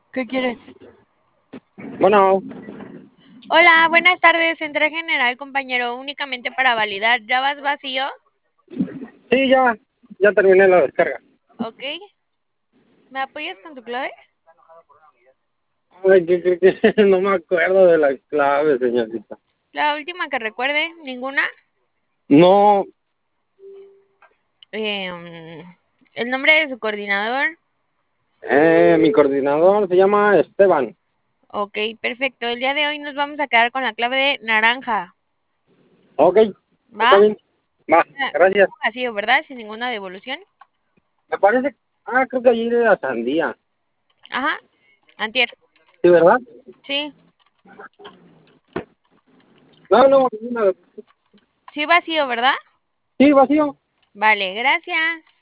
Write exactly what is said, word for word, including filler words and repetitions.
¿Qué quieres? Bueno, Hola, buenas tardes. Central General, compañero, únicamente para validar. ¿Ya vas vacío? sí, ya, ya terminé la descarga. Ok. ¿Me apoyas con tu clave? Ay, ¿qué, qué, qué? No me acuerdo de la clave, señorita. La última que recuerde, ninguna. No, Em, el nombre de su coordinador. eh, mi coordinador se llama Esteban. Ok, perfecto. El día de hoy nos vamos a quedar con la clave de naranja. Ok, está ¿Va? bien. Va, Ah, gracias. vacío, ¿verdad? Sin ninguna devolución. Me parece, ah, creo que ayer era sandía. Ajá, antier. ¿Sí, verdad? Sí, No, no, ninguna. sí vacío, ¿verdad? Sí, vacío. Vale, gracias.